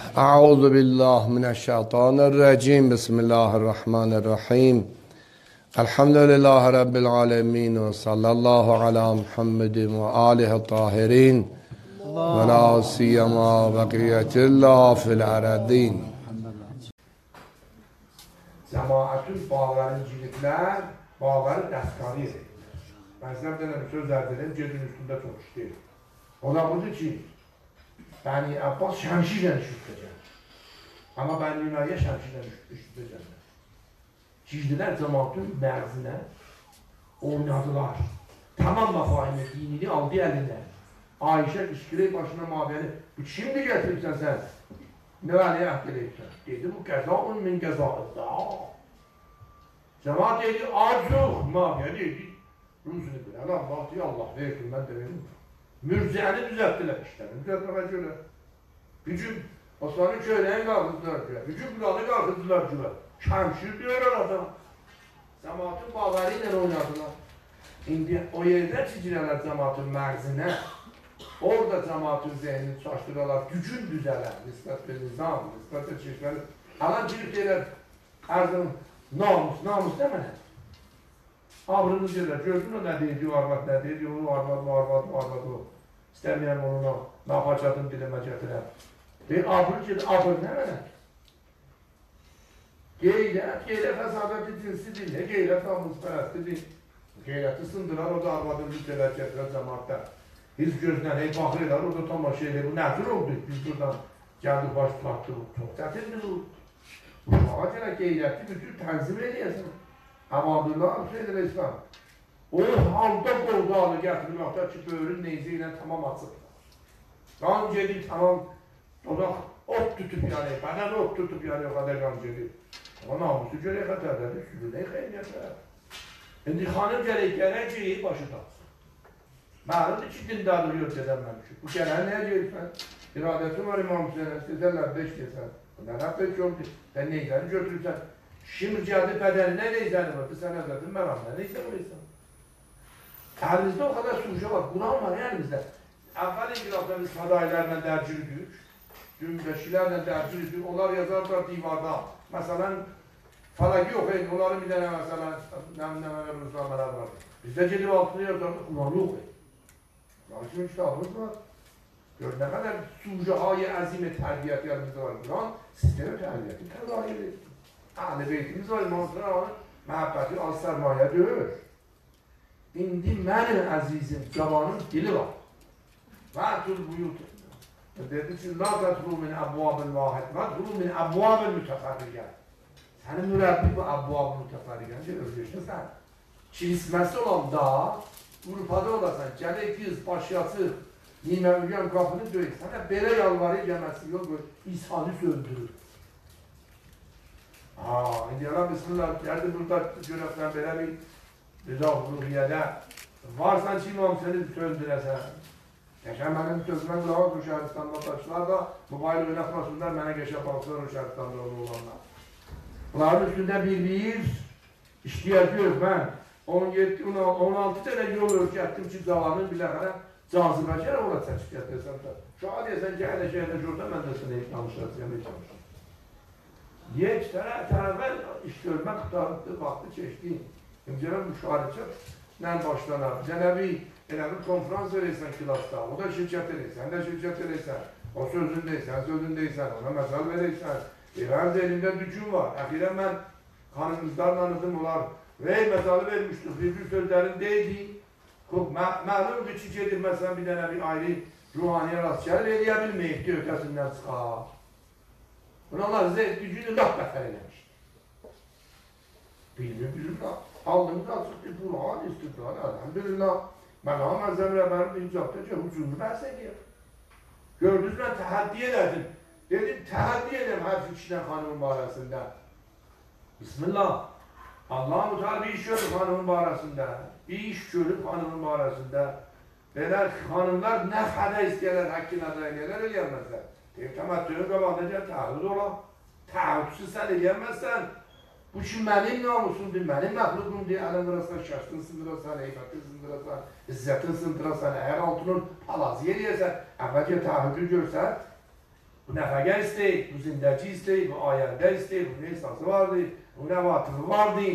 أعوذ بالله من الشيطان الرجيم بسم الله الرحمن الرحيم الحمد لله رب العالمين وصلى الله على محمد وآله الطاهرين ولا سيما بقية الله في الأرضين. Cemaatül bağlarıncılıklar, bağları dəstkarı edir. Ben size bir tane söz ederim, cedin üstünde çok değil. Ola budur ki, Bəni Abbas şəmşirlə üşütəcək. Amma Bəni Üməyə şəmşirlə üşütəcəklər. Girdilər cəmaatın məğzinə, oynadılar. Tamam mafahimə dinini aldı əlinə. Ayşə qışqırıb başına mabiyəni, bu kimdir gətiribsən sən? Nə vəliyə əhd edibsən? Dedi, bu qəzaun min qəzaıdda. Cəmaat dedi, acıq mabiyə dedi. Ruzunu bilə, Allah diyor, Allah versin, mən də verim. Mürcəni düzəltdilər işlərini, düzəltməyə görə. Bir gün Osmanlı köyləyin qalxızdılar görə, bir gün buralı qalxızdılar görə. Şəmşir deyir orada. Cəmaatın bağları ilə oynadılar. İndi o yerdə çizirələr cəmaatın məğzinə. Orada cəmaatın zehnini çaşdırırlar, gücün düzələr. Nisbət bir nizam, nisbət bir çeşməli. Alan girib deyirlər, ərzim, namus demənə. Abrını deyirlər, gördün o nə deyildi, o arvad nə deyildi, o arvad o. İstəməyəm onunla, nafaçatın dilimə gətirəm. Deyir, abrını deyir, abr nə mənə? Qeyrət əsabəti cinsidir, nə qeyrət namuspərəstidir. Qeyrəti sındırar, o da arvadın lütələr gətirər cəmaatda. Hiz gözdən, baxırlar, o da tamaşa elə, bu nədir oldu? Biz buradan gəldik, baş tutaqdıq, çox çətindir o. Uşağa gələ qeyrəti bütün tənzim eləyəsin. Əmadullah Hüseyin İslam. O halda qoldalı gətirilməkdə ki, böyrün neyzi ilə tamam açıq. Qan gedib tamam, dodaq ot tutub yəni, bədən ot tutub yəni, o qədər qan gedib. Ama namusu görə xətərləri sürülək xeyliyyətlər. İndi xanım gərək geyib başı tatsın. Məlumdur ki, dindarlığı yox edəməmişik. Bu gələn nəyə geyibsən? İradətin var İmam Hüseyin, istəyirlər 5 deyirsən. Bunlar 5 yoxdur. Sən neyzəni götürürsən. Şimdi geldi bedenine neyzəni vardı, sen əzədin məramına neyzə varıysan. Əlimizdə o kadar suca var, Quran var əlimizdə. Əvvəl İngilizlərlə biz fadailərlə dərcilidik, dünbəşilərlə dərcilidik, onlar yazarlar divarda. Məsələn, falaki oxuyun, onların bir dənə məsələn, nəmnəmələr, rüznamələr var. Bizdə gedib altını yazardı, Quranı oxuyun. Quran kimi kitabımız var. Gör, nə qədər suca-ayı əzimi tərbiyyət yerimizdə var. Quran, sizlərə tərbiyyəti təzahir edir. Əhl-i beytimiz var, İmam-ı məhəbbəti az sərmayə deyir. İndi mənim əzizim, cavanın dili var. Vətul buyut. Dedi ki, la tətlu min əbvab-ül vahid, vətlu min əbvab-ül mütəfərriqən. Sənin mürəbbi bu əbvab-ül mütəfərriqən deyir, özgəşdə sən. Kilisməsi olan da, Urfada olasan, gələk qız, başyası, nimə ülgən qapını döyük. Sənə belə yalvarı gəlməsi yox, İsa'nı söndürür. İndi yalan bismillah, gəldi burada görəfdən belə bir rüzaq-ruhiyyədə varsan ki, İmam seni söndürəsən. Geçen mənim sözümən qulaq bu şəhəristanda taşlar da mübayil oynatmasınlar, mənə geçə baxsınlar o şəhəristanda olanlar. Bunların üstündə bir işləyəcək mən 16 tane yol ölçətdim ki, cavanın biləxərə cazibəcər ola çəkib gətirsən də. Şaha deyəsən ki, hələ orada mən də sənə danışacağım, çalışacağım. Yeç tərəvvəl iş görmək qutarıqdır, vaxtı çeşdi. İmcələ müşahirçə başlanar. Cənəbi elə bir konferans verəysən kilasda, o da şirkət eləysən, sən də şirkət eləysən, o sözündəysən, ona məsəl verəysən. Hər elində dükün var. Əxirən mən xanımızlarla adım olar, məsəli vermişdik, bir sözlərin deydi. Məlumdur ki, gedib məsələn bir dənə bir ayrı ruhaniyə rast gəlir, eləyə bilməyib, ötəsindən çıxar. Bunlar gücünü laf bəxər eləmişdir. Bilmir, aldığımız açıqdır, Qur'an istiqrar, elhamdülillah. Məqam Əzəm Rəbənin incabda ki, hücumunu bəhs edir. Gördünüz, mən təhəddi elədim. Dedim, təhəddi edəm hər fikirlə xanımın barəsində. Bismillah. Allah-u Teala bir iş görür xanımın barəsində. Bir iş görür xanımın barəsində. Belə xanımlar nə xədə istəyərlər, həqqin adaylarlar eləyəməzlər. Deyib, təməttüyün qabağında deyək, təhdüd ola. Təhdüdsüz sən eləyəməzsən. Bu ki, mənim namusumdur, mənim məxluqumdur. Əlin qırasına şəxsini sındırasan, eyfətin sındırasan, izzətin sındırasan, əgər altının palazı eləyəsən, əvvəlcə təhdüdü görsən, Bu nəfəgər istəyir, bu zindəci istəyir, bu ayəndə istəyir, bu esası vardır, bu nəvatıfı vardır.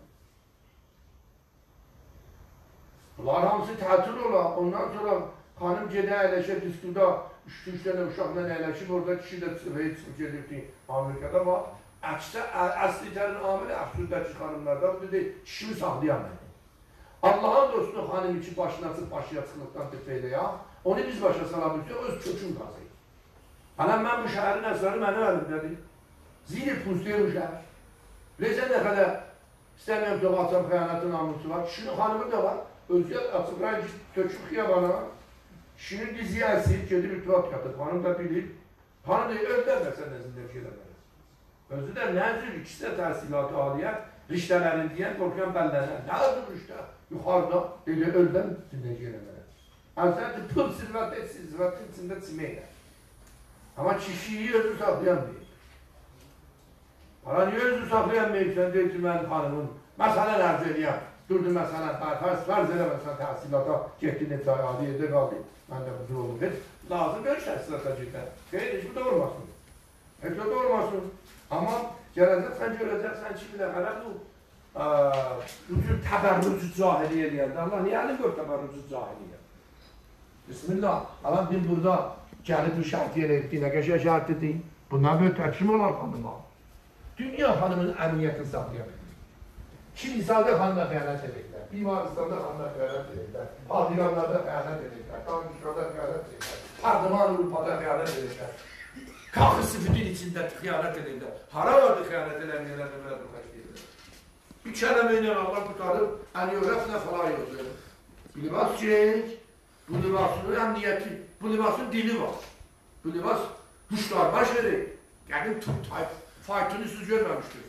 Bunlar hamısı tətil olar. Ondan sonra xanım gedə əyləşə diskuda 3 dənə uşaqla əyləşib, orada kişi də çıxıb gedibdi. Amerikada var. Əsli tərin amili əfsürdəki xanımlardan dedi, kişimi saxlayan mənim. Allah'ın dostunu xanım içi başını açıb başıya çıxılıqdan tepəyə ya, onu biz başa salabildik, öz kökün qazıyıq. Anam mən bu şəhərin əsrarı mənim əlimdədir. Zili puzluyor bu şəhər. Necə nə qədər istəməyəm ki, açam xəyanətin namusu var. Kişinin xanımı da var. Özgə açıq rəngi töküb xiyabana. Kişinin diziyə əsib, gedib itibat qatıb. Xanım da bilir. Xanım da özlər də sən nəzində bir şeylə verir. Özü də nəzir, ikisi də təhsilatı aliyə, riştələrin deyən, qorxuyan bəllənən. Nə adır riştə? Yuxarıda, elə öldən zindəki eləmələr. Əmsədir, pıl silvət et, silvətin içində çiməklə. Amma kişiyi özü saxlayan deyil. Bana niye özü saxlayan deyil, sən deyil ki, mənim xanımın, məsələn ərz eləyəm. Durdu məsələn, fərz eləməsən təhsilata, getdi necə adi yerdə qaldı. Mən də bu olum, heç lazım görür şəhsilata getən. Qeyr, heç bu da olmasın. Heç o da olmasın. Amma gələcəksən, görəcəksən ki, biləqələ bu bütün təbərrücü cahili eləyəndə, Allah niyə əlin gör təbərrücü cahiliyə? Bismillah, alam bin burada gəlib bu şəhti eləyib, nə qəşə şəhtidir? Bundan böyle təkrim olan xanıma. Dünya xanımın əmniyyətini saxlayabilir. Kilisada xanına xəyanət edəklər, bimaristanda xanına xəyanət edəklər, adiranlarda xəyanət edəklər, Danışqada xəyanət edəklər, Pardıman Urpada xəyanət edəklər, Kaxı Sıfıdin içində xəyanət edəklər. Hara vardı xəyanət eləməyələr və belə duraq edirlər. Bir kələmə ilə Allah qutarıb, ən-yövrəfnə falan yozur. Bu libas çək, bu libasın əmniyyəti, bu libasın dili var. Bu libas huşlar baş verir. Gəlin faytını siz görməmişdir.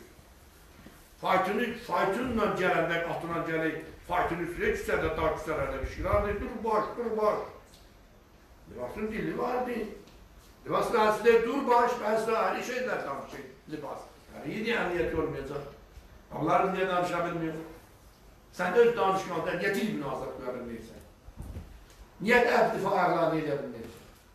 Faytınla gələndə, atına gələk, faytını üstüne küsədə, dar küsələrdə bir şeylərdir. Dur baş. Libasın dili vardı. Libasın əsli dur baş, əsli ayrı şeylər danışır libas. Yəni, yeni əmniyyəti olmayacaq. Onların niyə danışa bilmiyor? Sən öz danışmanda niyə dil münazat qoya bilməyirsən? Niyə də əbdifa əqlanı edə bilməyirsən?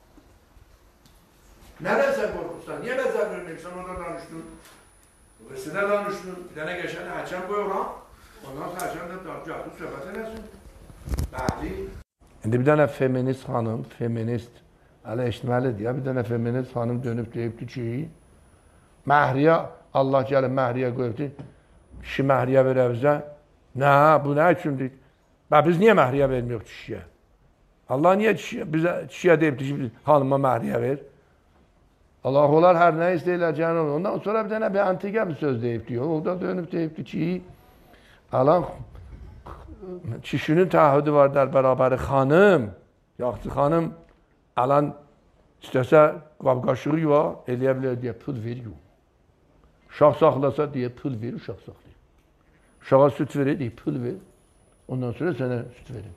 Nədənsə qorxursan? Niyə məzər verməyirsən? Orada danışdın. Sizinlə danışdın. Bir dənə geçən həkəm qoyuram. Ondan sonra həkəm də gəldi, söhbət eləsin. Bəli. İndi bir dənə feminist xanım, feminist, hələ eşitməlidir ya, bir dənə feminist xanım dönüb deyibdi ki, Məhriyə, Allah gəlib Məhriyə qoyubdu, kişi Məhriyə verə bizə. Nə, bu nə üçündür? Biz niyə Məhriyə vermiyoruz kişiyə? Allah niyə bizə kişiyə deyibdi ki, xanıma Məhriyə ver? Allah olar hər nə istəyiləcəyini olur. Ondan sonra bir dənə bir antiqə bir söz deyibdi. O da dönüb deyibdi ki, alan kişinin təahhüdü var der bərabəri xanım, yaxşı xanım, alan istəsə qab-qaşığı yuva, eləyə bilər deyə pul veriyor. Uşaq saxlasa deyə pul verir, uşaq saxlayır. Uşağa süt verir deyə pul ver. Ondan sonra sənə süt verir.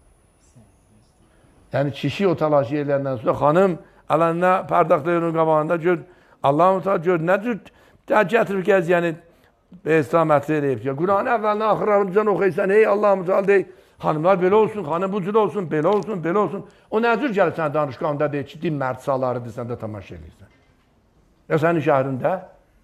Yəni kişi o talaşı eləyəndən sonra xanım alan nə pərdaqlarının qabağında gör, Allah-u Teala gör, nə cür gətirib gəz, yəni İslamətli eləyib ki, Quranı əvvəlinə axırlarımızdan oxuysan, ey Allah-u Teala deyil, xanımlar belə olsun, xanım bu cür olsun, belə olsun, belə olsun. O nə cür gəlir sən danışqanda deyir ki, din mərd salarıdır, sən də tamaşa eləyirsən. Ya sənin şəhərində?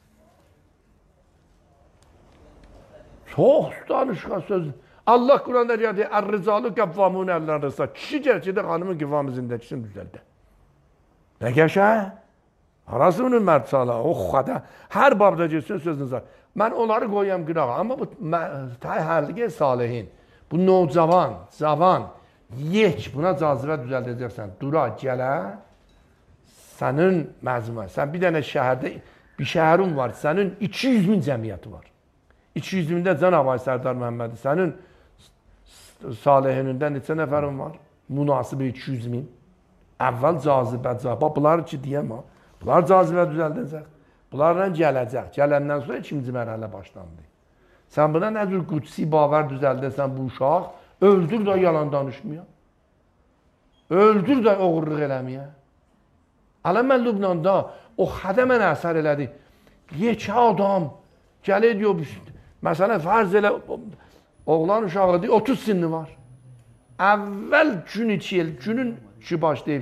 Çox danışqa söz. Allah Quranda deyir, ər-ricalu qəvvamun əllər-risa. Kişi gerçəkdə xanımın qıvamı zindəkisini düzəldi. Nə qəşə? Harası bunun mərd sala? O xada. Hər babda geçsin sözünüz var. Mən onları qoyuyam qırağa. Amma bu hərliqə salihin. Bu nocavan, cavan, yek buna cazibə düzəldəcəksən. Dura, gələ, sənin məzmə. Sən bir dənə şəhərdə, bir şəhərin var. Sənin 200 min cəmiyyəti var. 200 mində Cənab-ı Sərdar Məhəmmədi. Sənin salihinindən neçə nəfərin var? Münasibə 200 min. Əvvəl cazibə, bunlar ki deyəm ha. Bunlar cazibə düzəldəcək. Bunlarla gələcək. Gələndən sonra ikinci mərhələ başlandı. Sən buna nə cür qudsi bavər düzəldəsən bu uşaq, öldür də yalan danışmaya. Öldür də oğurluq eləməyə. Alən mən Lübnanda o xədə mənə əsər elədi. Yekə adam gəlir diyor, məsələn, fərz elə oğlan uşağı deyir, 30 sinni var. Əvvəl gün 2 il, günün ki başlayıbdı,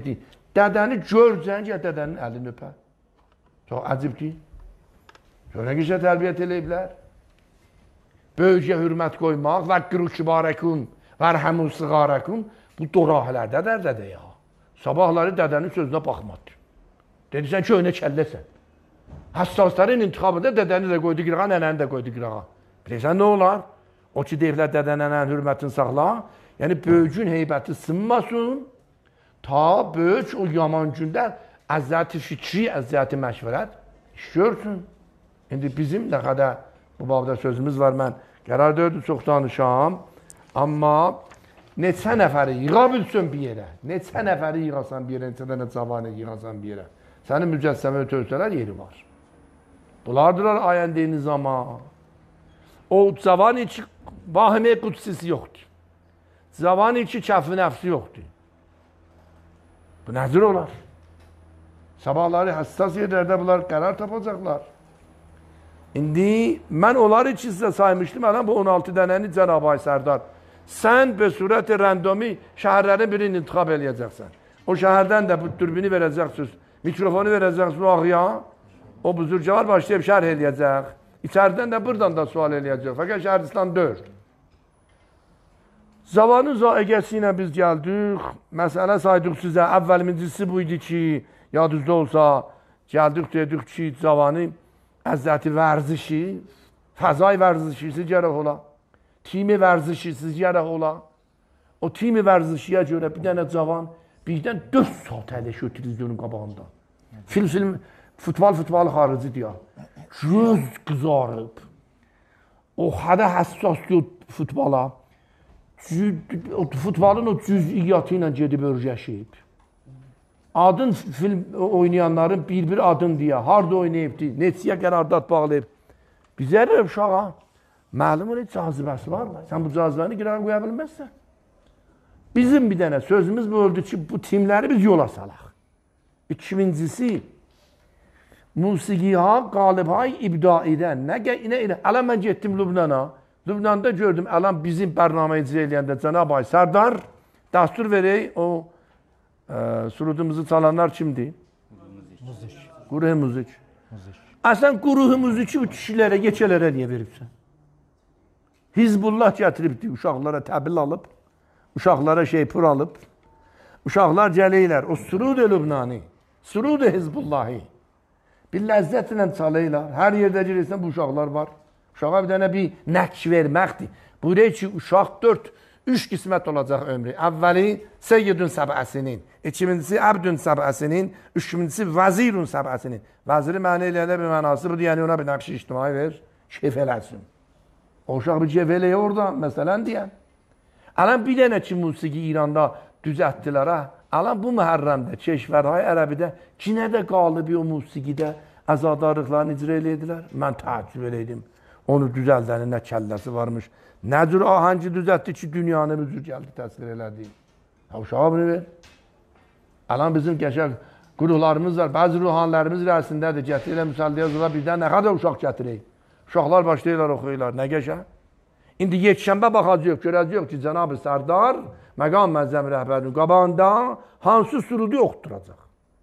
Dədəni görcən ya dədənin əlini öpər. Çox əcib ki. Görən ki, tərbiyyət eləyiblər. Böyücə hürmət qoymaq, vəqqir-u kibarəkun, vərhəmu siğarəkun, bu dorahələrdə dərdədir ya. Sabahları dədənin sözünə baxmadı. Dedi, sən köynə kəlləsən. Həssasların intiqabında dədəni də qoydu qırağa, nənəni də qoydu qırağa. Bilirsən, nə olar? O ki, deyirlər, dədə nənənin hürmətini saxla, yəni böyücün heybəti sınmasın, ta böyüc o yaman gündə əzzəti fikri, əzzəti məşvərət iş görsün. İndi bizim nə qədər bu babda sözümüz var, mən qərar dördü çox danışam, amma neçə nəfəri yığa bilsin bir yerə, neçə nəfəri yığasan bir yerə, neçə dənə cavanı yığasan bir yerə, sənin mücəssəmə ötövsələr yeri var. Bunlardılar ayəndeyini zaman. O cavanı ki, vahimə qudsisi yoxdur. Cavanı ki, kəfi nəfsi yoxdur. Bu nəzir olar. Sabahları həssas yerlərdə bunlar qərar tapacaqlar. İndi mən onları ki sizə saymışdım, ələn bu 16 dənəni Cənab-ı Sərdar. Sən be surət-i rəndomi şəhərlərin birini intiqab eləyəcəksən. O şəhərdən də bu dürbini verəcəksiniz, mikrofonu verəcəksiniz o ağıya. O buzurcalar başlayıb şərh eləyəcək. İçərdən də buradan da sual eləyəcək. Fəqət Şəhəristan 4. Zavanın zaiqəsi ilə biz gəldik. Məsələ saydıq sizə. Əvvəlimincisi bu idi ki, yadınızda olsa, gəldik dedik ki, zavanı əzzəti vərzişi, fəzay vərzişisi gərək ola. Timi vərzişisi gərək ola. O timi vərzişiyə görə bir dənə cavan birdən 4 saat əyləşiyor televizyonun qabağında. Futbol xarici deyər. Göz qızarıb. O hədə həssas diyor futbola. Futbolun o cüz'iyyatı ilə gedib örgəşib. Adın film oynayanların bir adın deyə, harada oynayıbdı, neçəyə qərardat bağlayıb. Bizə də uşağa, məlum onun cazibəsi var mı? Sən bu cazibəni qərara qoya bilməzsən. Bizim bir dənə sözümüz bu oldu ki, bu timləri biz yola salaq. İkincisi, musiqiha, qalibhay ibdaidən. Ələn mən getdim Lübnana. Lübnanda gördüm, ələn bizim bərnamə icra eləyəndə Cənab-ı Sərdar dəstur verək, o surudumuzu çalanlar kimdir? Quruhu müzik. Əsən quruhu müziki bu kişilərə, geçələrə niyə veribsən? Hizbullah gətiribdi, uşaqlara təbil alıb, uşaqlara pur alıb, uşaqlar gələylər, o surud-i Lübnani, surud-i Hizbullahi. Bir ləzzətlə çalaylar, hər yerdə girəysən bu uşaqlar var. Uşağa bir dənə bir nəkş verməkdir. Buyurək ki, uşaq 3 qismət olacaq ömrü. Əvvəli Seyyidun Səbəsinin, ikincisi Əbdün Səbəsinin, üçüncüsü Vəzirun Səbəsinin. Vəziri mənə eləyəndə bir mənası budur, yəni ona bir nəqş ictimai ver, keyf eləsin. O uşaq bir keyf eləyə orada, məsələn deyən. Ələn bir dənə ki, musiqi İranda düzətdilər, ələn bu məhərrəmdə, Keşvərhay Ərəbidə ki, nə də qalıbi o musiqidə əzadarlıqlarını icra elədilər. Mən təəccüb eləydim. Onu düzəldənin nə kəlləsi varmış. Nə cür ahəngi düzəltdi ki, dünyanı müzür gəldi, təsvir elədi. Uşağa bunu ver. Ələn bizim qəşəng qurullarımız var. Bəzi ruhanlərimiz rəsindədir. Gətirirlər, müsəlliyə zula birdən nə qədər uşaq gətirək. Uşaqlar başlayırlar, oxuyurlar. Nə qəşəng? İndi yekşənbə baxacaq, görəcək ki, Cənab-ı Sərdar məqam məzzəm rəhbərinin qabağında hansı surudu oxutturacaq.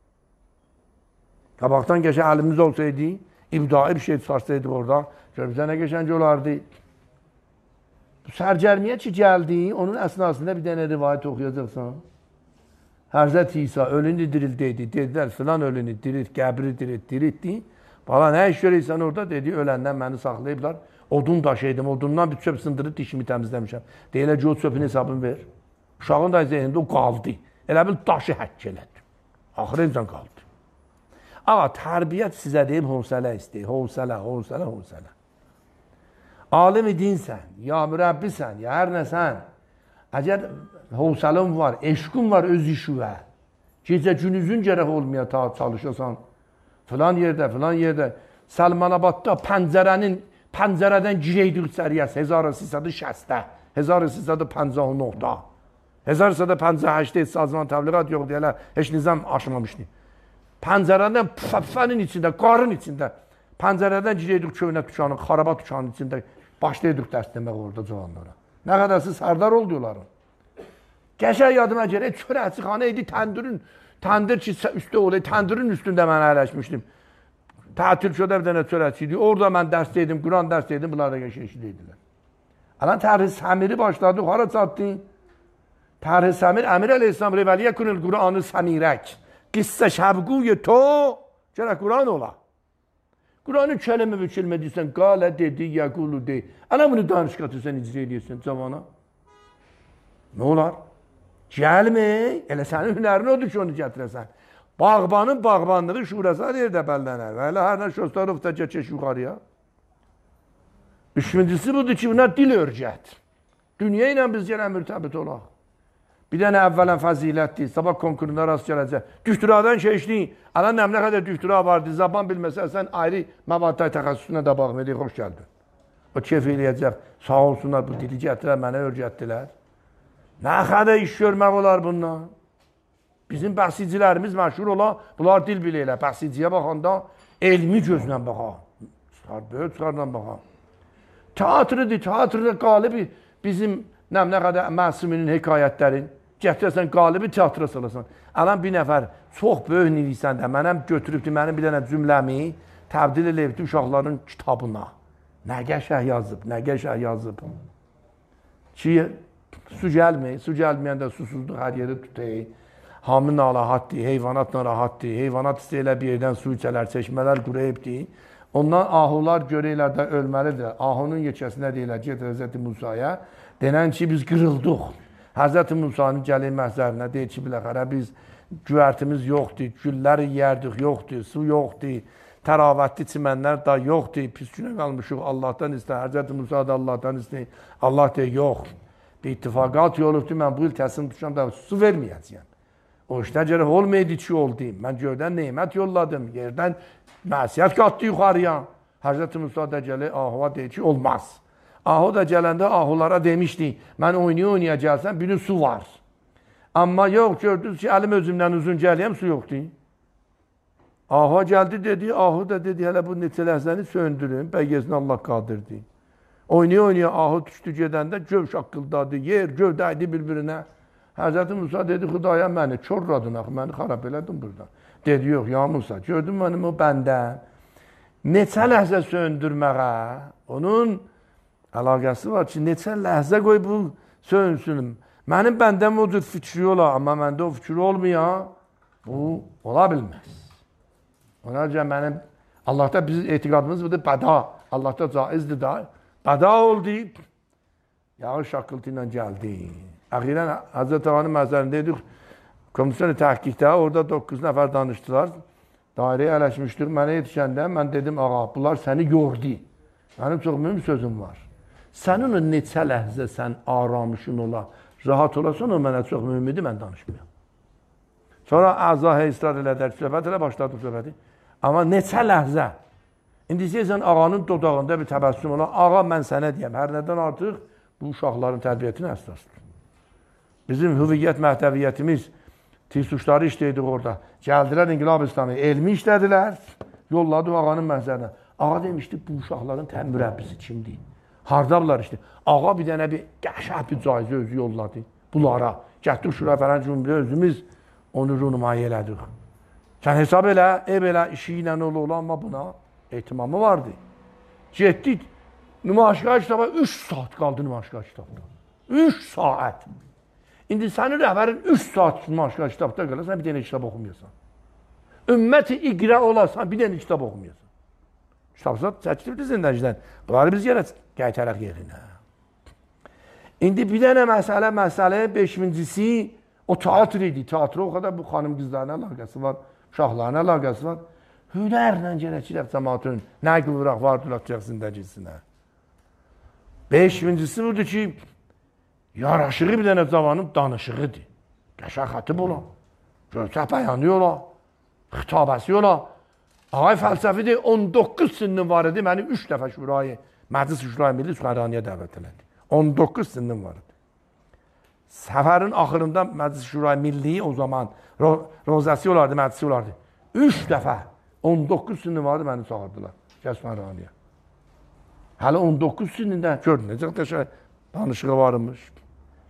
Qabaqdan qəşəng əlimiz olsaydı, ibdai bir şey çıxarsaydıq orada, görübsə nə qəşəng olardı. Bu sərgərmiyə ki gəldi, onun əsnasında bir dənə rivayət oxuyacaqsan. Hərzət İsa ölünü dirildiydi, dedilər filan ölünü dirilt, qəbri diriltdi. Bala nə iş görürsən orada, dedi, öləndən məni saxlayıblar. Odun daşıydım, odundan bir çöp sındırıb dişimi təmizləmişəm. Deyilər ki, o çöpün hesabını ver. Uşağın da zeynində o qaldı. Elə bil daşı həkk elədi. Axırı insan qaldı. Ama tərbiyyət sizə deyim, hövsələ istəyir. Hövsələ. Alim idinsən, ya mürəbbisən, ya hər nəsən. Əgər hövsələn var, eşqin var öz işüvə, gecə günüzün gərək olmaya ta çalışasan, filan yerdə, Səlmanabadda pəncərədən girəydik səriyəsi 1660-də, 1659-da, 1658-də sazman təbliğat yox deyələr, heç nizam aşmamışdı. Pəncərədən püfənin içində, qarın içində, pəncərədən girəydik köynə tükanın, xaraba tükanın içində, başlayırdıq dərs demək orada cavanlara. Nə qədərsiz sərdar oldular. Qəşəng yadıma gəlir, çörəkçixana idi, təndürün Tandır ki üstü olayı, tandırın üstünde mən əyləşmişdim. Tətil şödə bir dənə çörəkçiydi. Orada mən dərsdeydim, Quran dərsdeydim, bunlar da eşidildilər. Alan Tərih Səmiri başladı, hara çatdı? Tərih Səmir, Əmir Əleyhisselam revəliyə kunul Quranı Səmirək. Qissə şəbquy to, gərək Quran ola. Quranı kəlmə və kəlmə deyirsən, qalə dedi, yəqulu dey. Ana bunu danışqatı sən icra edirsən cavana. Nə olar? Gəlmək, elə sənin hünərin odur ki, onu gətirəsən. Bağbanın bağbanlığı şurası yerdə bəllənər. Və elə hər nə Şostarovda keçək yuxarıya. Üçüncüsü budur ki, buna dil örgət. Dünya ilə biz gələn mürtəbit olaq. Bir dənə əvvələn fəzilətdir, sabah konkurunda rast gələcək. Düktüradan keçdik, alan nə qədər düktüra vardı, zaban bilməsə, sən ayrı məvadday təxəssüsünə də baxmaydı, xoş gəldin. O keyf eləyəcək, sağ olsunlar, bu dili gətirər, mənə örgətdilər. Nə qədər iş görmək olar bundan? Bizim bəhsicilərimiz məşhur ola, bunlar dil biləylər. Bəhsiciyə baxanda elmi gözlə baxaq. Böyük çıxarla baxaq. Teatrıdır, teatrda qalibi bizim nə qədər Məsuminin hekayətlərin, gətirəsən qalibi teatra salasan. Alan bir nəfər çox böyük nivisən də, mənəm götürübdür, mənim bir dənə cümləmi təbdil eləyibdi uşaqların kitabına. Nə qəşəng yazıb, nə qəşəng yazıb. Ki, su gəlməyir, su gəlməyəndə susuzluq hər yeri tutayım. Hamı narahatdır, heyvanat narahatdır, heyvanat istəyirlər bir yerdən su içələr, çeşmələr qurayıbdır. Ondan ahular görəklər də ölməlidir. Ahunun yekəsinə deyirlər ki, Həzrəti Musaya, denən ki, biz qırıldıq. Həzrəti Musanın gələk məhzərinə deyir ki, biləxərə biz güvərtimiz yoxdur, güllər yiyərdik, yoxdur, su yoxdur, təravətli çimənlər da yoxdur, pis günə qalmışıq, Allahdan istəyir, Həzrəti Musa da Allahdan istəyir, Allah deyir, yox. Bir ittifaqat yolubdur, mən bu il təsirini tutacam da su verməyəcəyəm. O işdə gərək olmaydı ki, oldu. Mən göydən neymət yolladım, yerdən məsiyət qatdı yuxarıya. Həzrəti Musa da gəlir, ahuva deyir ki, olmaz. Ahu da gələndə ahulara demişdi, mən oynaya-oynaya gəlsəm, bir su var. Amma yox, gördünüz ki, əlim özümdən uzun gəliyəm, su yoxdur. Ahu gəldi dedi, ahu da dedi, hələ bu neçə ləhzəni söndürün, bəgəzini Allah qadırdı. Oynaya-oynaya ahu düşdü gedəndə, göv şaqqıldadı, yer, göv dəydi bir-birinə. Həzrəti Musa dedi, Xudaya məni çorradın axı, məni xarab elədin burada. Dedi, yox, ya Musa, gördün mənim o bəndən. Neçə ləhzə söndürməyə, onun əlaqəsi var ki, neçə ləhzə qoy bu sönsün. Mənim bəndəm o cür fikri ola, amma məndə o fikri olmayan, bu ola bilməz. Ona görə mənim, Allahda bizim etiqadımız budur, bəda. Allahda caizdir da, bəda oldu, yağış şaqqıltı ilə gəldi. Əxirən, Həzrət Ağanın məzərində edik, komisyon təhqiqdə, orada 9 nəfər danışdılar. Dairəyə ələşmişdik, mənə yetişəndə mən dedim, ağa, bunlar səni yordu. Mənim çox mühüm sözüm var. Sənin o neçə ləhzə sən aramışın ola, rahat olasan, o mənə çox mühüm idi, mən danışmıyorum. Sonra əzahə israr elədər, söhbət elə başladı söhbəti. Amma neçə ləhzə, indi istəyirsən ağanın dodağında bir təbəssüm ola, ağa mən sənə deyəm, hər nədən artıq bu uşaqların tərbiyyətinə əsasdır. Bizim hüviyyət məhdəviyyətimiz, tisuşları işləyirdik orada. Gəldilər İnqilab İslami, elmi işlədilər, yolladı ağanın məhzərinə. Ağa demişdi, bu uşaqların mürəbbisi kimdir? Hardablar işte. Ağa bir dənə bir qəşəng bir caizə özü yolladı bunlara. Gətdik şura falan cümlə özümüz onu runumayə elədik. Sən hesab elə, elə işi ilə ola, amma buna ehtimamı vardı. Getdik, nümaşqə kitaba 3 saat qaldı nümaşqə kitabda. 3 saat. İndi sənin rəhbərin 3 saat nümaşqə kitabda qalarsan, bir dənə kitab oxumayasan. Ümməti iqra olarsan, bir dənə kitab oxumayasan. Kitabsat çəkilirdi zindəcdən. Bunları biz yerə qaytaraq yerinə. İndi bir dənə məsələ 5-incisi o teatr idi. Teatr o qədər bu xanım qızlarına əlaqəsi var, uşaqlarına əlaqəsi var. Hünərlə gələkirək cəmaatın nə qıvıraq var duracaq zindəcisinə. 5-incisi budur ki, yaraşığı bir dənə cavanın danışığıdır. Qəşəng xətib ola, görsək bəyanı ola, xitabəsi ola. Ağay fəlsəfidir, 19 sinnim var idi, məni 3 dəfə şurayı, Məclis Şurayı Milli Süxəraniyə dəvət elədi. 19 sinnim var idi. Səfərin axırında Məclis Şurayı Milli o zaman rozəsi olardı, məclisi olardı. 3 dəfə 19 sinnim vardı, məni çağırdılar Süxəraniyə. Hələ 19 sinnində gördün, necə qəşəng danışığı varmış.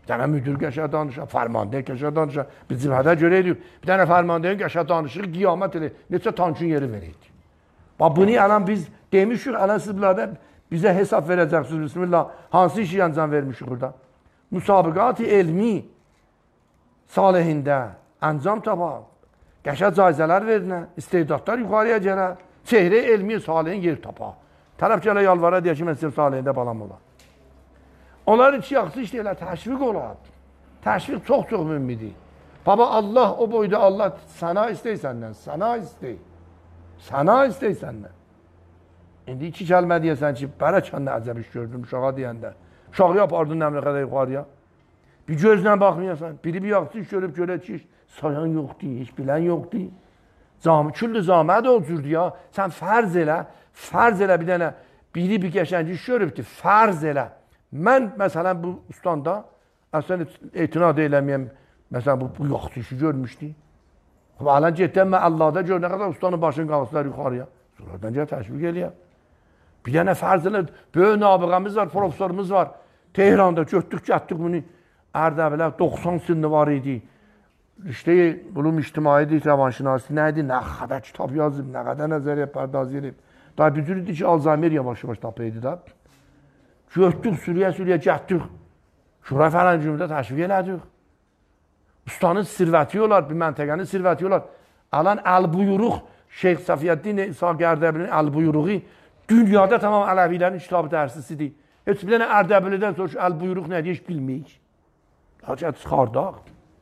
Bir dənə müdür qəşə danışa, fərmandeyə qəşə danışa. Biz cibhədə görəydik. Bir dənə fərmandeyə qəşə danışır, qiyamət elə. Neçə tankın yeri verəydik. Bax, bunu alan biz demişik, alan siz bunlarda bizə hesab verəcəksiniz. Bismillah, hansı işi yancan vermişik burada? Müsabiqat-ı elmi salihində əncam tapar. Qəşə caizələr verinə, istedadlar yuxarıya gələr. Çehre elmi salihin yer tapar. Tərəf gələ yalvara deyək ki, mən sizin salihində balam olar. Onlar iki yaxşı işləyirlər, təşviq olar. Təşviq çox-çox mühümmidir. Baba, Allah o boyda Allah sənə istəy səndən, sənə istəy. Sənə istəy səndən. İndi iki kəlmə deyəsən ki, bərəkən nə əcəb iş gördüm uşağa deyəndə. Uşağı yapardın nəmrə qədər yuxarıya. Bir gözlə baxmayasan, biri bir yaxşı iş görüb görək ki, sayan yoxdur, heç bilən yoxdur. Küllü zamə də o cürdür ya. Sən fərz elə bir dənə, biri bir qəşənci iş görübdür, fərz elə. Mən, məsələn, bu ustandə, əslən, etinad eləməyəm, məsələn, bu yaxşı işi görmüşdür. Alən getdən mən Allah'da gör, nə qədər ustanın başını qalsılar yuxarıya. Sonradan gəl təşviq eləyəm. Bir dənə fərz elə, böyük nabiğəmiz var, profesorumuz var. Tehranda götdük bunu. Ərdəbilə 90 sinni var idi. İşte bulum ictimaiyyədi, rəvanşinası nə idi? Nə qədər kitab yazıb, nə qədər nəzəriyyə pərdazı edib. Daha bir idi ki, Alzheimer yavaş-yavaş tapıydı da. Götdük, sürüyə gətdik. Şura falan cümlədə təşviq elədik. Ustanın sirvəti olar, bir məntəqənin sirvəti olar. Alan Əl-Buyuruq, Şeyx Səfiyyəddin İshaq Ərdəbilin Əl-Buyuruğu dünyada tamam Ələvilərin kitabı dərsisidir. Heç bir dənə Ərdəbilidən sonra Əl-Buyuruq nə deyə heç bilməyik. Hacı çıxardaq.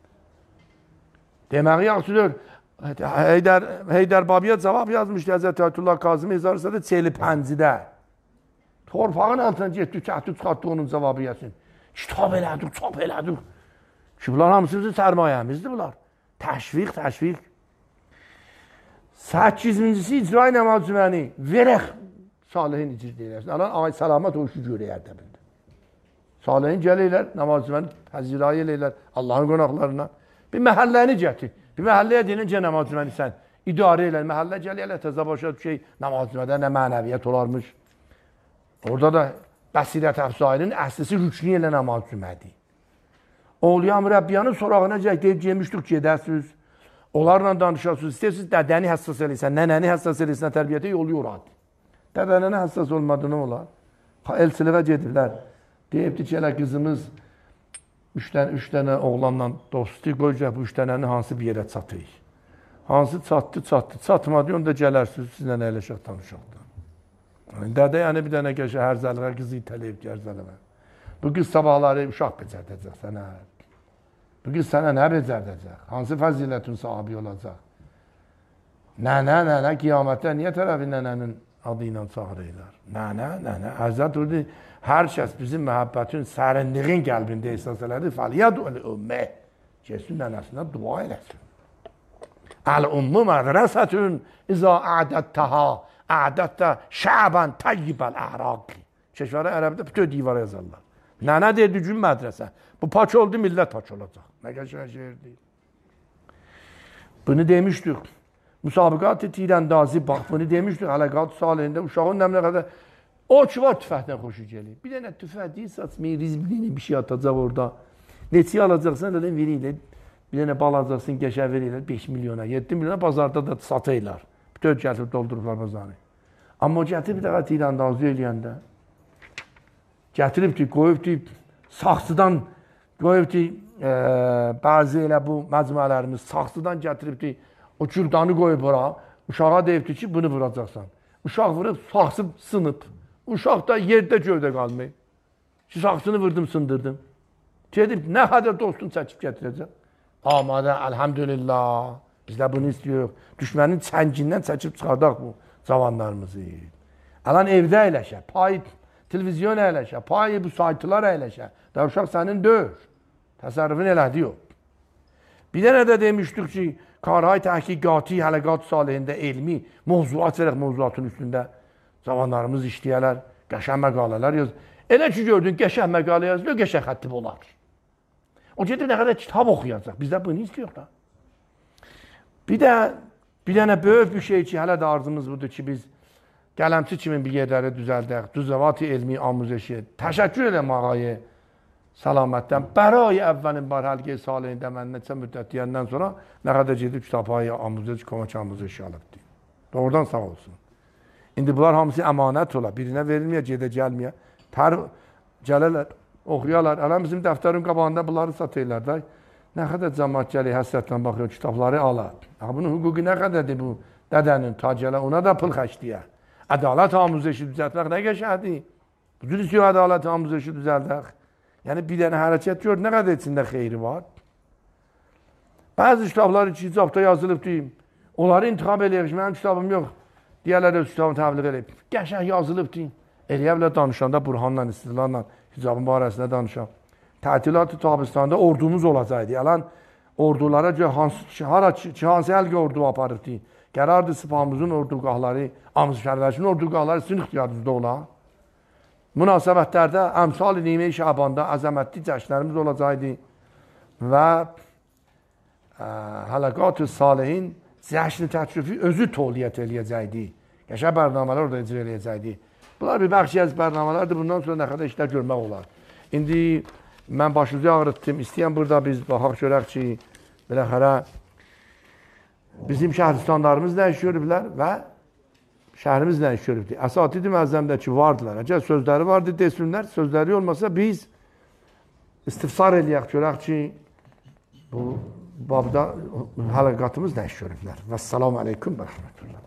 Deməyi yaxşıdır. Heydər Babiyə cavab yazmışdı Həzrət Ayətullah Kazım Ezarısı'da Çeli-Pəncidə. Torpağın altına getdik, çəkdik, çıxartdıq onun cavabı yesin. Kitab elədik, çap elədik. Ki, bunlar hamısı bizim sərmayəmizdir bunlar. Təşviq. 8-ci icra-i nəmaz-cüməni verək salihin icr deyirəsin. Alan ay salamat o işi görək Ərdəbildə. Salihin gəlirlər, namaz-cüməni həzirayı eləyirlər Allahın qonaqlarına. Bir məhəlləni gətir. Bir məhəlləyə deyincə namaz-cüməni sən idarə elə. Məhəllə gəlirlər, təzə başa düşək namaz-cümədə nə mənəviyyət olarmış. Orada da Bəsirət Əfsailin əslisi rükni ilə namaz-cümədir. Oğliya Mürəbbiyanın sorağına deyib yemişdik gedəsiniz. Onlarla danışasınız. İstəyirsiniz dədəni həssas eləysən, nənəni həssas eləysən, tərbiyyətə yolu yoradı. Dədənənə həssas olmadı nə olar? Elçiliğə gedirlər. Deyibdi ki, elə qızımız üç dənə oğlanla dostluq qoyacaq, bu 3 dənəni hansı bir yerə çatıyıq. Hansı çatmadı, onda gələrsiniz, sizlə əyləşək, danışaq. Dədə yəni bir dənə gəşə hərzəliğə qızı itələyib gərzəliğə. Bu qız sabahları uşaq becərdəcək sənə. Bu qız sənə nə becərdəcək? Hansı fəzilətin sahibi olacaq? Nənə, qiyamətdə niyə tərəfi nənənin adı ilə çağırırlar? Nənə, Həzrət orada hər kəs bizim məhəbbətin, sərinliğin qəlbində ehsas elədi. Fəliyyəd öl-ümmə. Kesin nənəsinə dua eləsin. Əl-ümmü mədrəsətün izə ədəttəhə. Ədəttə şəbən təyyibəl əraqi. Keşvərə ərəbdə bütün divara yazarlar. Nənə deyir, gün mədrəsə. Bu paç oldu, millət paç olacaq. Nə qəşəng şeir deyil. Bunu demişdik. Müsabiqat-ı tirəndazı, bax, bunu demişdik. Ələqat-ı salihində uşağın nəminə qədər. O ki var tüfəkdən xoşu gəlir. Bir dənə tüfək deyil, saçmayı, rizmini bir şey atacaq orada. Neçəyə alacaqsan, dedim, verirlər. Bir dənə bal alacaqsın, qəşə verirlər 5 milyona, 7 milyona bazarda da satırlar. Bütün gətirib doldurublar bazarı. Amma o gətirib bir dəfə tirəndazı eləyəndə, gətiribdir, qoyubdur, saxsıdan qoyubdur, bəzi elə bu məcmuələrimiz saxsıdan gətiribdir, o kürdanı qoyub ora, uşağa deyibdir ki, bunu vuracaqsan. Uşaq vurub, saxsı sınıb. Uşaq da yerdə gövdə qalmayıb. Ki, saxsını vurdum, sındırdım. Gedib, nə qədər dostun çəkib gətirəcək? Amadə, əlhəmdülillah, biz də bunu istiyoruz. Düşmənin çəngindən çəkib çıxardaq bu cavanlarımızı. Alan evdə əyləşə, pay televizyon əyləşə, pay bu saytılar əyləşə. Da uşaq sənin döyür. Təsərrüfün elədi yox. Bir dənə də demişdik ki, karhay təhqiqati, hələqat salihində elmi, mövzuat verək mövzuatın üstündə cavanlarımız işləyərlər, qəşəng məqalələr yaz. Elə ki gördün, qəşəng məqalə yazılıyor, qəşəng xəttib olar. O gedir, nə qədər kitab oxuyacaq. Biz də bunu istiyoruz da. Bir dənə böyük bir şey ki, hələ də arzumuz budur ki, biz qələmçi kimi bir yerləri düzəldək, düzəvat-ı elmi amuzəşi. Təşəkkür edəm ağayı Salametten برای اولین بار حلقه سالینده من neçə müddət deyəndən sonra nə qədər gedib kitabı amuzaj, komaç amuzaj alıbdı. Doğrudan sağ olsun. İndi bunlar hamısı əmanət ola. Birinə verilməyə, gedə gəlməyə. Gələrlər, oxuyarlar. Ələm bizim dəftərin qabağında bunları satırlar da. Nə qədər cəmaət gəlir, həsrətlə baxıyor, kitabları alır. Bunun hüququ nə qədərdir bu dədənin, tacələ, ona da pul xəşdiyə. Ədalət amuzajı düzəltmək nə qəşəhdir? Bu cür istiyor ədalət amuzajı düzəldək. Yəni bir dənə hərəkət gör, nə qədər içində xeyri var. Bəzi kitablar 2-ci hafta yazılıb deyim. Onları intiqam eləyək, mənim kitabım yox. Deyərlər öz kitabını təbliğ eləyib. Qəşəng yazılıb deyim. Eləyə bilər danışanda Burhanla, İstiqlal'la hicabın barəsində danışam. Tətilat-ı Tabistanda ordumuz olacaqdı. Yalan ordulara hansı həlqə ordu aparıb deyim. Qərardır Sipahımızın ordugahları, Amuz-Şərvəşin ordugahları sizin ixtiyarınızda ola. Münasibətlərdə əmsal-i Nime-i Şabanda əzəmətli cəşnlərimiz olacaqdı və Hələqat-ı Salihin cəşn-i təşrifi özü toliyyət eləyəcəkdi. Qəşəng bərnamələr orada icra eləyəcəkdi. Bunlar bir bəxşi az bərnamələrdir. Bundan sonra nə qədər işlər görmək olar. İndi mən başınızı ağrıtdım. İstəyən burada biz baxaq görək ki, biləxərə bizim şəhristanlarımız nə iş görüblər və şəhrimiz nə iş görübdür. Əsatid-i məzzəmdəki vardılar. Əgər sözləri vardı desinlər, sözləri olmasa biz istifsar eləyək görək ki, bu babda hələqatımız nə iş görüblər. Vəssalamu aleyküm və rəhmətullah.